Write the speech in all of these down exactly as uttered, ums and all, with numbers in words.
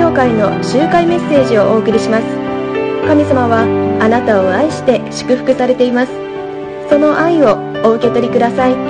教会の集会メッセージをお送りします。神様はあなたを愛して祝福されています。その愛をお受け取りください。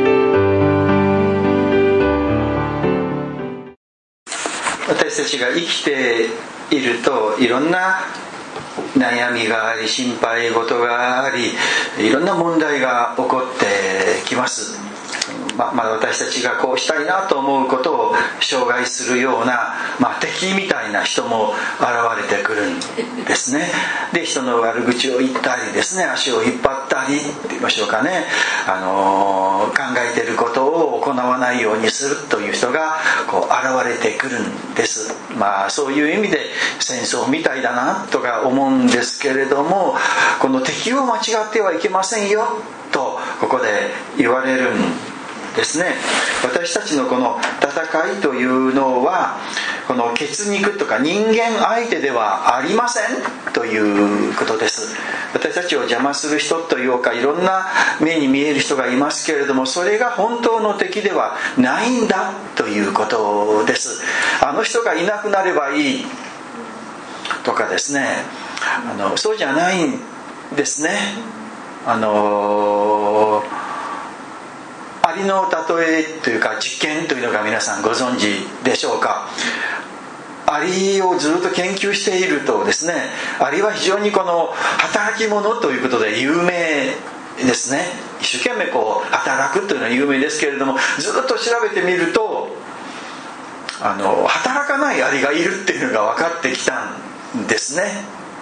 私たちが生きているといろんな悩みがあり、心配事があり、いろんな問題が起こってきます。ままあ、私たちがこうしたいなと思うことを障害するような、まあ、敵みたいな人も現れてくるんですね。で、人の悪口を言ったりですね、足を引っ張ったりって言いましょうかね、あのー、考えていることを行わないようにするという人がこう現れてくるんです。まあ、そういう意味で戦争みたいだなとか思うんですけれども、この敵を間違ってはいけませんよとここで言われるんですね。私たちのこの戦いというのは、この血肉とか人間相手ではありませんということです。私たちを邪魔する人というか、いろんな目に見える人がいますけれども、それが本当の敵ではないんだということです。あの人がいなくなればいいとかですね、あのそうじゃないんですね。あのアリの例えというか実験というのが皆さんご存知でしょうか。アリをずっと研究しているとですね、アリは非常にこの働き者ということで有名ですね。一生懸命こう働くというのは有名ですけれども、ずっと調べてみるとあの働かないアリがいるっていうのが分かってきたんですね。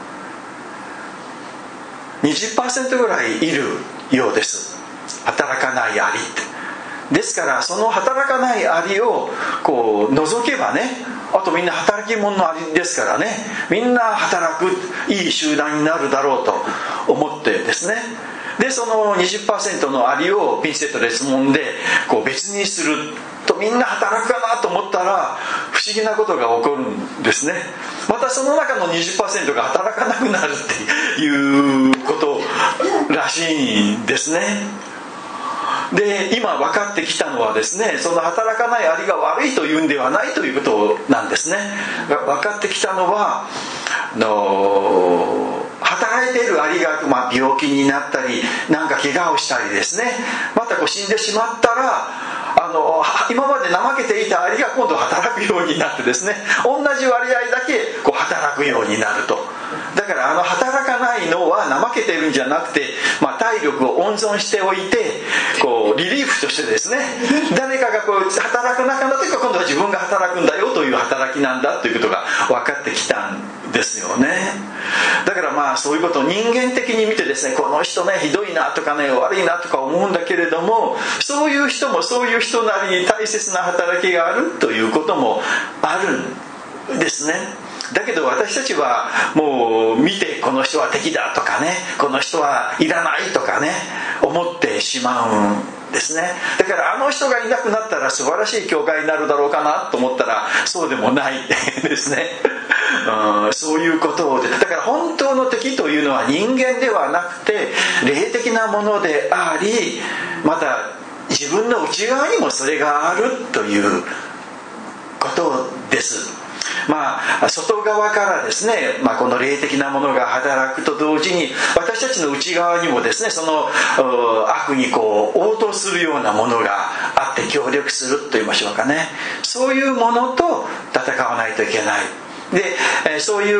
にじゅっパーセント ぐらいいるようです。働かないアリって。ですからその働かないアリをこう除けばね、あとみんな働き者のアリですからね、みんな働くいい集団になるだろうと思ってですね。でその にじゅっパーセント のアリをピンセットでつもんでこう別にすると、みんな働くかなと思ったら不思議なことが起こるんですね。またその中の にじゅっパーセント が働かなくなるっていうことらしいんですね。で今分かってきたのはですね、その働かないアリが悪いというんではないということなんですね。分かってきたのはあの働いているアリが、まあ、病気になったりなんか怪我をしたりですね、またこう死んでしまったらあの今まで怠けていたアリが今度働くようになってですね、同じ割合だけこう働くようになると。だからあの働かないのは怠けてるんじゃなくて、まあ、体力を温存しておいてこうリリーフとしてですね、誰かがこう働かなくなった時は今度は自分が働くんだよという働きなんだということが分かってきたんですよね。だからまあそういうことを人間的に見てですね、この人ねひどいなとかね悪いなとか思うんだけれども、そういう人もそういう人なりに大切な働きがあるということもあるんですね。だけど私たちはもう見てこの人は敵だとかね、この人はいらないとかね思ってしまうんですね。だからあの人がいなくなったら素晴らしい教会になるだろうかなと思ったらそうでもないですね。うん、そういうことを、だから本当の敵というのは人間ではなくて霊的なものであり、また自分の内側にもそれがあるということです。まあ、外側からですね、まあ、この霊的なものが働くと同時に私たちの内側にもですね、その悪にこう応答するようなものがあって協力すると言いましょうかね、そういうものと戦わないといけない。でそういう、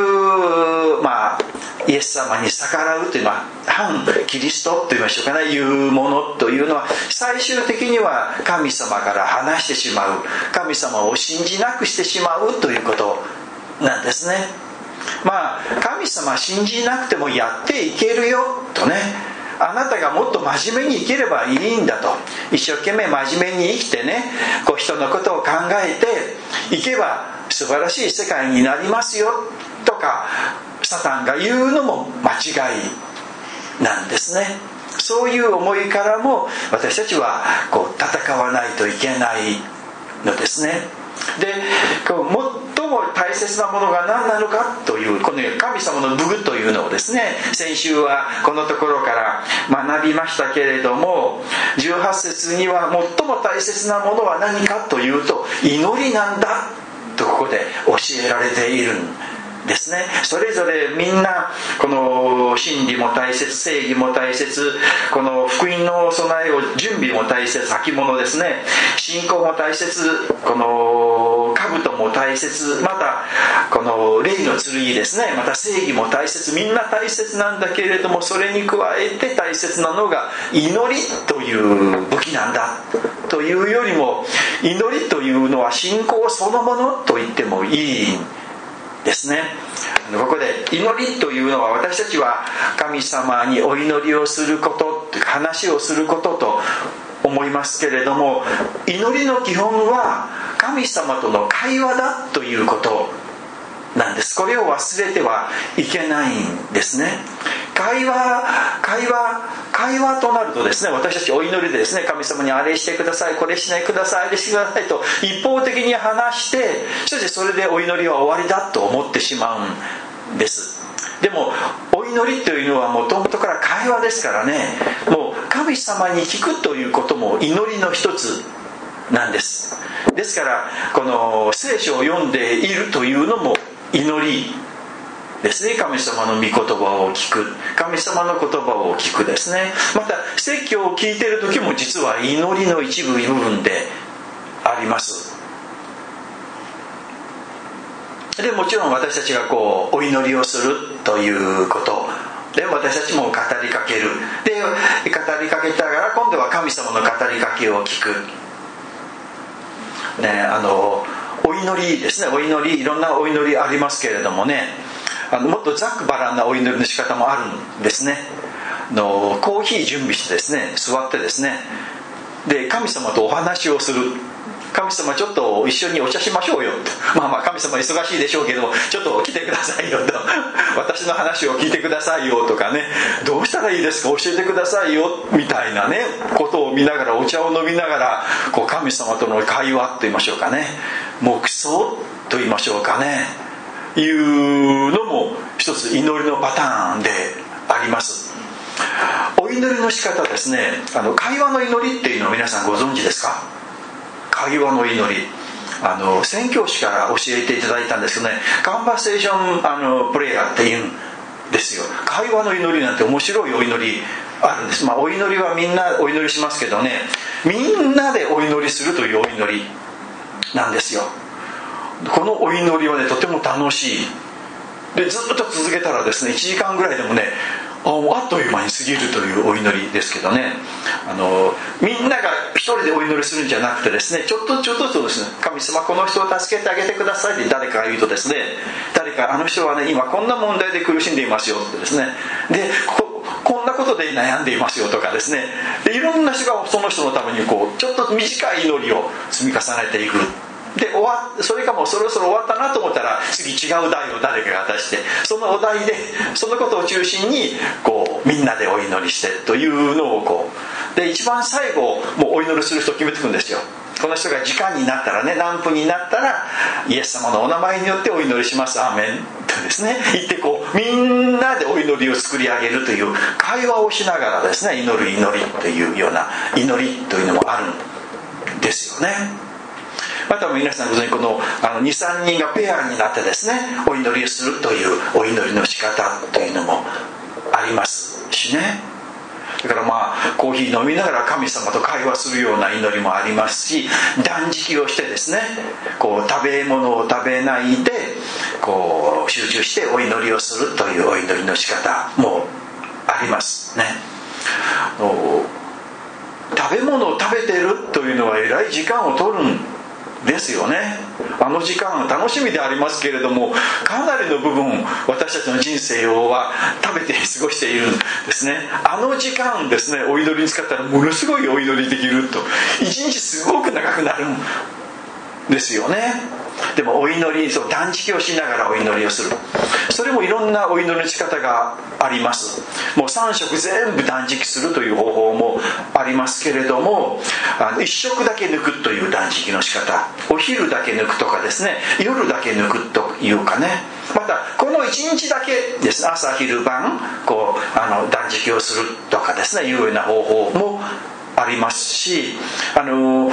まあ、イエス様に逆らうというのは反キリストと言いましょうかね、いうものというのは最終的には神様から離してしまう、神様を信じなくしてしまうということなんですね。まあ神様信じなくてもやっていけるよとね、あなたがもっと真面目に生きればいいんだと、一生懸命真面目に生きてね、こう人のことを考えていけば素晴らしい世界になりますよとかサタンが言うのも間違いなんですね。そういう思いからも私たちはこう戦わないといけないのですね。でこう最も大切なものが何なのかというこの神様の武具というのをですね、先週はこのところから学びましたけれども、じゅうはち節には最も大切なものは何かというと祈りなんだとここで教えられているんですね。それぞれみんなこの真理も大切、正義も大切、この福音の備えを準備も大切、先物ですね、信仰も大切、この兜も大切、またこの霊の剣ですね、また正義も大切、みんな大切なんだけれども、それに加えて大切なのが祈りという武器なんだというよりも、祈りというのは信仰そのものと言ってもいいですね。ここで祈りというのは、私たちは神様にお祈りをすること、話をすることと思いますけれども、祈りの基本は神様との会話だということなんです。これを忘れてはいけないんですね。会話会話会話となるとですね、私たちお祈りでですね、神様にあれしてください、これしないください、あれしてくださいと一方的に話して、そしてそれでお祈りは終わりだと思ってしまうんです。でもお祈りというのはもともとから会話ですからね、もう神様に聞くということも祈りの一つなんです。ですからこの聖書を読んでいるというのも祈りですね。神様の御言葉を聞く、神様の言葉を聞くですね。また説教を聞いている時も実は祈りの一部部分であります。でもちろん私たちがこうお祈りをするということで、私たちも語りかける、で語りかけたから今度は神様の語りかけを聞くね。あのお祈りですね、お祈り、いろんなお祈りありますけれどもね、あのもっとざっくばらんなお祈りの仕方もあるんですね。のコーヒー準備してですね、座ってですね、で神様とお話をする。神様ちょっと一緒にお茶しましょうよって、まあまあ神様忙しいでしょうけどちょっと来てくださいよと私の話を聞いてくださいよとかね、どうしたらいいですか教えてくださいよみたいなねことを見ながら、お茶を飲みながらこう神様との会話と言いましょうかね、黙想と言いましょうかね、いうのも一つ祈りのパターンであります。お祈りの仕方ですね、あの会話の祈りっていうのを皆さんご存知ですか？会話の祈り、あの宣教師から教えていただいたんですけどね、カンバセーションあのプレイヤーって言うんですよ。会話の祈りなんて面白いお祈りあるんです。まあお祈りはみんなお祈りしますけどね、みんなでお祈りするというお祈りなんですよ。このお祈りはねとても楽しいで、ずっと続けたらですねいちじかんぐらいでもね、あもうあっという間に過ぎるというお祈りですけどね、あのみんなが一人でお祈りするんじゃなくてですね、ちょっとちょっとずつですね、神様この人を助けてあげてくださいって誰かが言うとですね、誰かあの人はね今こんな問題で苦しんでいますよってですね、で こ, こんなことで悩んでいますよとかですね、でいろんな人がその人のためにこうちょっと短い祈りを積み重ねていく。で終わそれがもうそろそろ終わったなと思ったら次違う題を誰かが出して、そのお題でそのことを中心にこうみんなでお祈りしてというのをこうで、一番最後もうお祈りする人を決めていくんですよ。この人が時間になったらね、何分になったらイエス様のお名前によってお祈りしますアーメンとですね言って、こうみんなでお祈りを作り上げるという会話をしながらですね、祈る祈りというような祈りというのもあるんですよね。また皆さんご存じ、このにさんにんがペアになってですねお祈りをするというお祈りの仕方というのもありますしね。だからまあコーヒー飲みながら神様と会話するような祈りもありますし、断食をしてですね、こう食べ物を食べないでこう集中してお祈りをするというお祈りの仕方もありますね。食べ物を食べてるというのはえらい時間を取るんですよね。あの時間楽しみでありますけれども、かなりの部分私たちの人生をは食べて過ごしているんですね。あの時間ですね、お祈りに使ったらものすごいお祈りできると、一日すごく長くなるんですよね。でもお祈り、そう断食をしながらお祈りをする、それもいろんなお祈りの仕方があります。もうさん食全部断食するという方法もありますけれども、あのいっ食だけ抜くという断食の仕方、お昼だけ抜くとかですね、夜だけ抜くというかね、またこのいちにちだけですね、朝昼晩こうあの断食をするとかですねいうような方法もありますし、あのある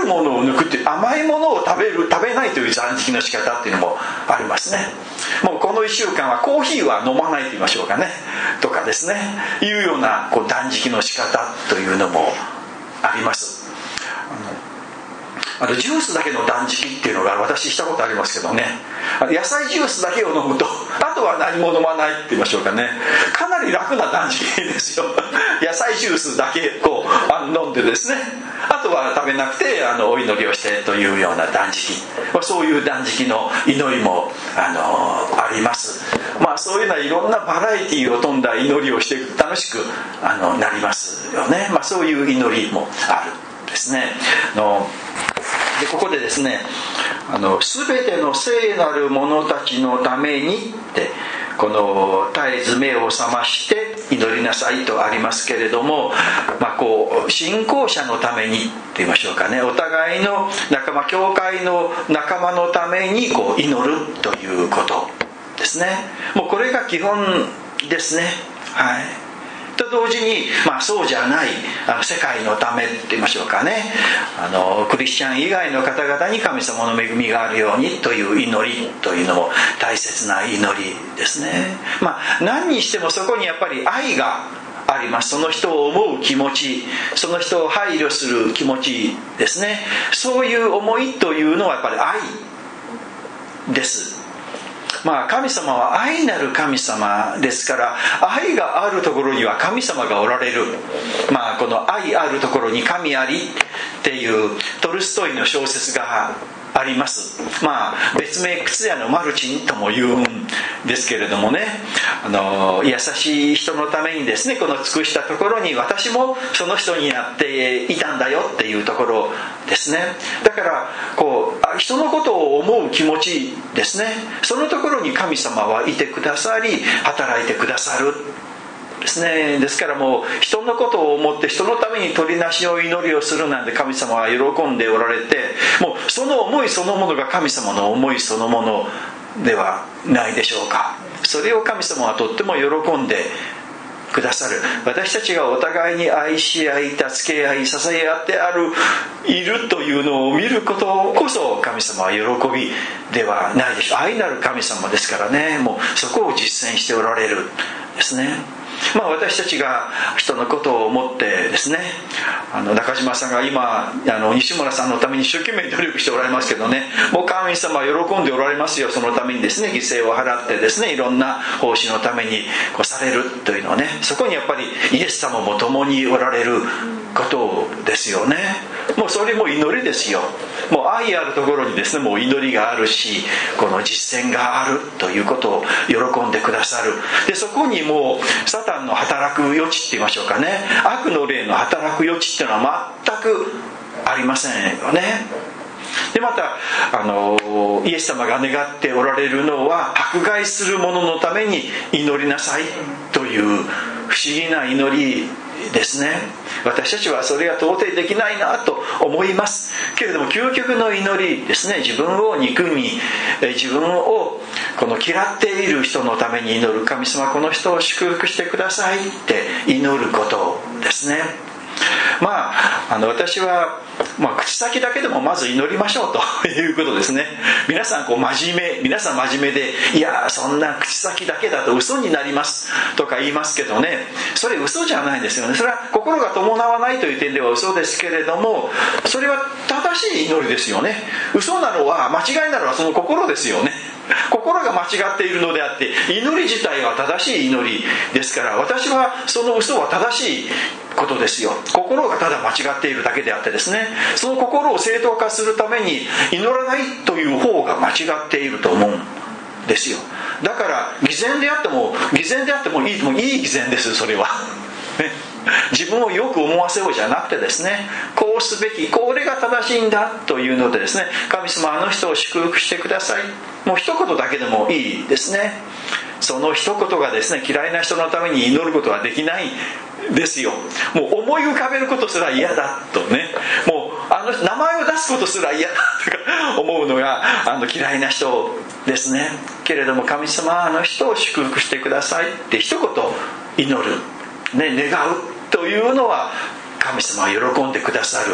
ものを抜くっていう、甘いものを食べる食べないという断食の仕方っていうのもありますね。もうこのいっしゅうかんはコーヒーは飲まないと言いましょうかね、とかですね、いうようなこう断食の仕方というのもあります。あのジュースだけの断食っていうのが私したことありますけどね、野菜ジュースだけを飲むとあとは何も飲まないって言いましょうかね、かなり楽な断食ですよ。野菜ジュースだけこうあの飲んでですね、あとは食べなくてあのお祈りをしてというような断食、そういう断食の祈りもあのあります。まあそういうのはいろんなバラエティーを飛んだ祈りをして楽しくあのなりますよね。まあそういう祈りもあるですね。あのでここでですね、あの全ての聖なる者たちのためにってこの絶えず目を覚まして祈りなさいとありますけれども、まあ、こう信仰者のためにと言いましょうかね、お互いの仲間、教会の仲間のためにこう祈るということですね。もうこれが基本ですね。はい。と同時に、まあ、そうじゃないあの世界のためって言いましょうかね、あのクリスチャン以外の方々に神様の恵みがあるようにという祈りというのも大切な祈りですね。まあ何にしてもそこにやっぱり愛があります。その人を思う気持ち、その人を配慮する気持ちですね。そういう思いというのはやっぱり愛です。まあ神様は愛なる神様ですから、愛があるところには神様がおられる。まあこの愛あるところに神ありっていうトルストイの小説があります。まあ別名靴屋のマルチンとも言うんですけれどもね、あの優しい人のためにですね、この尽くしたところに私もその人になっていたんだよっていうところですね。だからこう人のことを思う気持ちですね、そのところに神様はいてくださり働いてくださるですね。ですからもう人のことを思って人のために取りなしを祈りをするなんて神様は喜んでおられて、もうその思いそのものが神様の思いそのものではないでしょうか。それを神様はとっても喜んでくださる。私たちがお互いに愛し合い助け合い支え合ってあるいるというのを見ることこそ神様は喜びではないでしょう。愛なる神様ですからね、もうそこを実践しておられるですね。まあ、私たちが人のことを思ってですね、あの中島さんが今あの西村さんのために一生懸命努力しておられますけどね、もう神様は喜んでおられますよ。そのためにですね犠牲を払ってですねいろんな奉仕のためにこうされるというのはね、そこにやっぱりイエス様も共におられることですよね。もうそれも祈りですよ。もう愛あるところにですねもう祈りがあるし、この実践があるということを喜んでくださる。でそこにもうサタンの働く余地って言いましょうかね、悪の霊の働く余地っていうのは全くありませんよね。でまたあのイエス様が願っておられるのは、迫害する者のために祈りなさいという不思議な祈りですね。私たちはそれが到底できないなと思いますけれども、究極の祈りですね、自分を憎み自分をこの嫌っている人のために祈る。神様この人を祝福してくださいって祈ることですね。まあ、あの私は、まあ、口先だけでもまず祈りましょうということですね。皆さんこう真面目皆さん真面目で、いやそんな口先だけだと嘘になりますとか言いますけどね、それ嘘じゃないですよね。それは心が伴わないという点では嘘ですけれども、それは正しい祈りですよね。嘘なのは間違いなのはその心ですよね。心が間違っているのであって、祈り自体は正しい祈りですから、私はその嘘は正しいことですよ。心がただ間違っているだけであってですね、その心を正当化するために祈らないという方が間違っていると思うんですよ。だから偽善であっても偽善であってもいい、もういい偽善です。それはね、自分をよく思わせようじゃなくてですね、こうすべき、これが正しいんだというのでですね、神様あの人を祝福してください、もう一言だけでもいいですね。その一言がですね、嫌いな人のために祈ることはできないですよ。もう思い浮かべることすら嫌だとね、もうあの名前を出すことすら嫌だとか思うのがあの嫌いな人ですね。けれども神様あの人を祝福してくださいって一言祈る、ね、願うというのは神様は喜んでくださる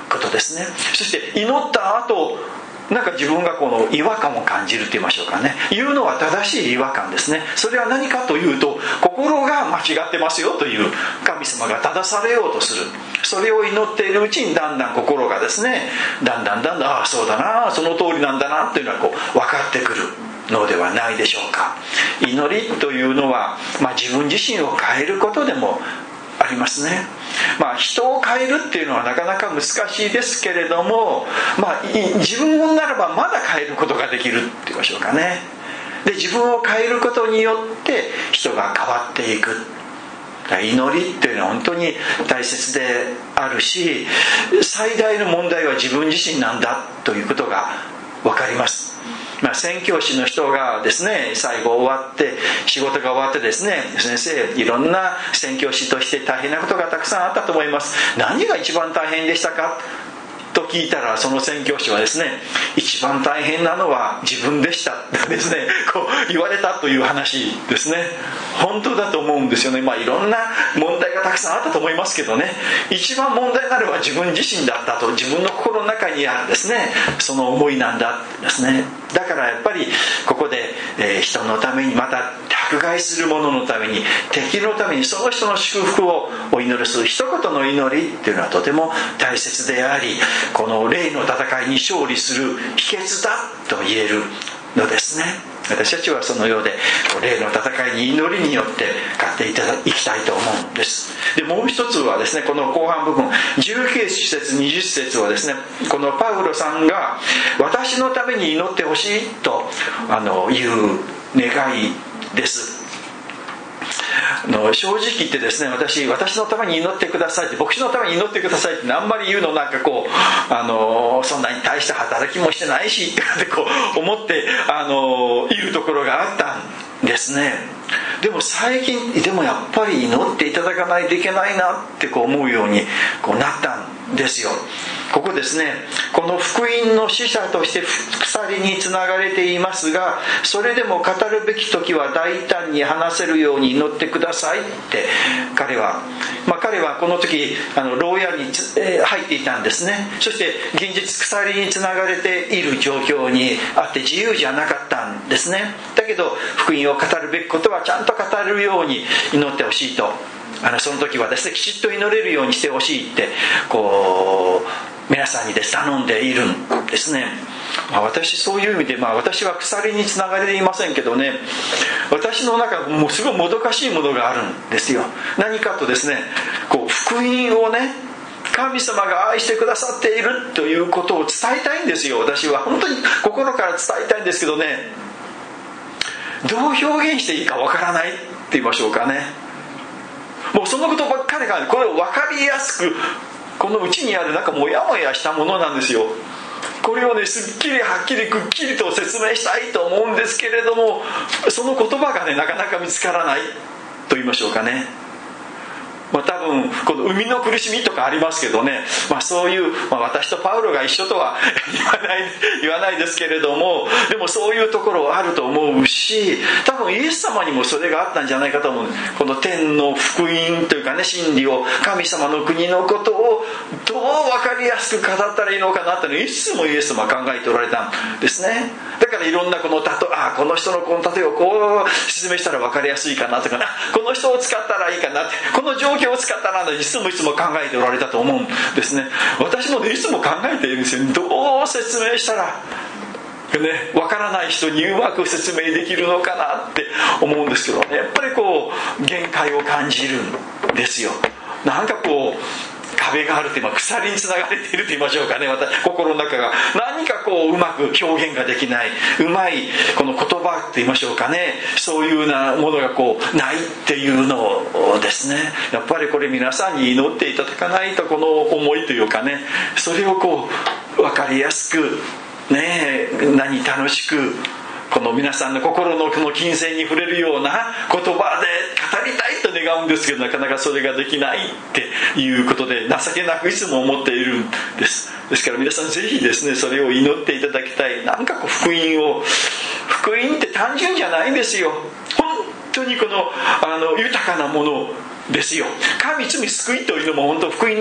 ことですね。そして祈った後、なんか自分がこの違和感を感じると言いましょうかね。言うのは正しい違和感ですね。それは何かというと、心が間違ってますよという、神様が正されようとする。それを祈っているうちにだんだん心がですね、だんだんだんだん、ああそうだな、その通りなんだなというのはこう分かってくるのではないでしょうか。祈りというのは、まあ、自分自身を変えることでもありますね。まあ、人を変えるっていうのはなかなか難しいですけれども、まあ、自分ならばまだ変えることができるって言いましょうかね。で、自分を変えることによって人が変わっていく。祈りっていうのは本当に大切であるし、最大の問題は自分自身なんだということが分かります。まあ、宣教師の人がですね、最後終わって仕事が終わってですね、先生いろんな宣教師として大変なことがたくさんあったと思います、何が一番大変でしたかと聞いたら、その宣教師はですね、一番大変なのは自分でしたですね、こう言われたという話ですね。本当だと思うんですよね。まあいろんな問題がたくさんあったと思いますけどね、一番問題なのは自分自身だったと、自分の心の中にあるですね、その思いなんだですね。だからやっぱりここで、えー、人のために、また迫害する者のために、敵のために、その人の祝福をお祈りする一言の祈りっていうのはとても大切であり、この霊の戦いに勝利する秘訣だと言えるのですね。私たちはそのようで、霊の戦いに祈りによって勝っていただきたいと思うんです。で、もう一つはですね、この後半部分じゅうきゅう節にじゅう節はですね、このパウロさんが私のために祈ってほしいとあのいう願いです。の正直言ってですね、私私のために祈ってくださいって、牧師のために祈ってくださいってあんまり言うのなんかこう、あのそんなに大した働きもしてないしってこう思ってあのいるところがあったんですね。でも最近でもやっぱり祈っていただかないといけないなってこう思うようにこうなったんですよ。ここですね、この福音の使者として鎖につながれていますが、それでも語るべき時は大胆に話せるように祈ってくださいって彼は、まあ、彼はこの時あの牢屋に、えー、入っていたんですね。そして現実鎖につながれている状況にあって自由じゃなかったんですね。だけど福音を語るべきことはちゃんと語るように祈ってほしいと、あのその時はですね、きちっと祈れるようにしてほしいってこう皆さんにです頼んでいるんですね。まあ、私そういう意味で、まあ、私は鎖につながれていませんけどね、私の中もうすごいもどかしいものがあるんですよ。何かとですね、こう福音をね、神様が愛してくださっているということを伝えたいんですよ。私は本当に心から伝えたいんですけどね、どう表現していいかわからないって言いましょうかね。もうそのことばっかりがこれを分かりやすく、このうちにあるなんかモヤモヤしたものなんですよ。これをね、すっきりはっきりくっきりと説明したいと思うんですけれども、その言葉がねなかなか見つからないと言いましょうかね。まあ、多分この生みの苦しみとかありますけどね、まあ、そういう、まあ、私とパウロが一緒とは言わない言わないですけれども、でもそういうところあると思うし、多分イエス様にもそれがあったんじゃないかと思う。この天の福音というかね、真理を、神様の国のことをどう分かりやすく語ったらいいのかなっていうのをいつもイエス様は考えておられたんですね。だからいろんなこの例え、あこの人のこの例えをこう説明したら分かりやすいかなとか、この人を使ったらいいかなって、この状況を使ったらいつもいつも考えておられたと思うんですね。私も、ね、いつも考えているんですよ。どう説明したらね、分からない人にうまく説明できるのかなって思うんですけどね、やっぱりこう限界を感じるんですよ。なんかこう壁があるって、まあ、鎖につながれていると言いましょうかね。私心の中が何かこううまく表現ができない、うまいこの言葉って言いましょうかね、そういうようなものがこうないっていうのをですね、やっぱりこれ皆さんに祈っていただかないと、この思いというかね、それをこう分かりやすくね、何楽しくこの皆さんの心のこの金銭に触れるような言葉で語りたいと願うんですけど、なかなかそれができないっていうことで情けなくいつも思っているんです。ですから皆さんぜひですね、それを祈っていただきたい。なんかこう福音を、福音って単純じゃないんですよ。本当にこの、あの豊かなものですよ。神罪救いというのも本当福音のほん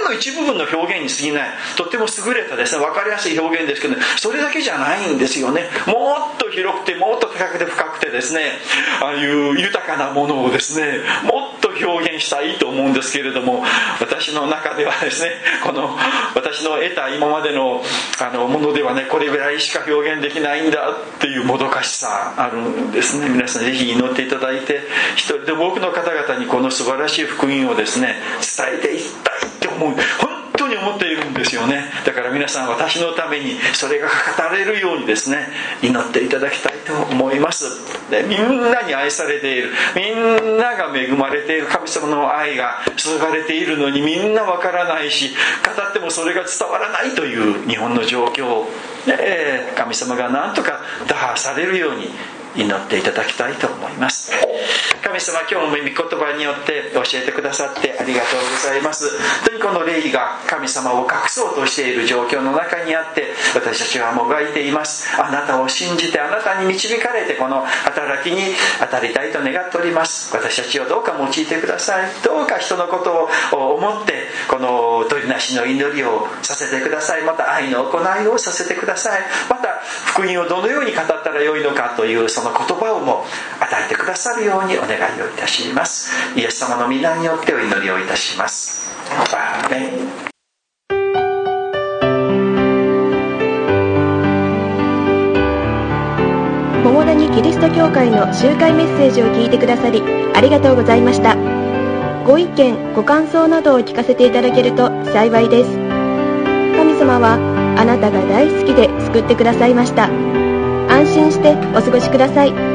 の一部分の表現に過ぎない、とっても優れたですね、分かりやすい表現ですけど、それだけじゃないんですよね。もっと広くて、もっと高くて深くてですね、ああいう豊かなものをですね、もっと表現したいと思うんですけれども、私の中ではですね、この私の得た今までのあのものではね、これぐらいしか表現できないんだっていうもどかしさあるんですね。皆さんぜひ祈っていただいて、一人でも多くの方々にこの素晴らしい福音をですね、伝えていきたいって思う、本当に思っているんですよね。だから皆さん、私のためにそれが語れるようにですね、祈っていただきたいと思います。で、みんなに愛されている、みんなが恵まれている神様の愛が注がれているのに、みんなわからないし、語ってもそれが伝わらないという日本の状況を、ね、神様が何とか打破されるように祈っていただきたいと思います。神様、今日も御言葉によって教えてくださってありがとうございます。本当にこの霊が神様を隠そうとしている状況の中にあって、私たちはもがいています。あなたを信じて、あなたに導かれて、この働きに当たりたいと願っております。私たちをどうか用いてください。どうか人のことを思ってこの取りなしの祈りをさせてください。また愛の行いをさせてください。また福音をどのように語ったらよいのかというその言葉をも与えてくださるようにお願いをいたします。イエス様の皆によってお祈りをいたします。アーメン。 桃谷キリスト教会の集会メッセージを聞いてくださりありがとうございました。ご意見ご感想などを聞かせていただけると幸いです。神様はあなたが大好きで救ってくださいました。安心してお過ごしください。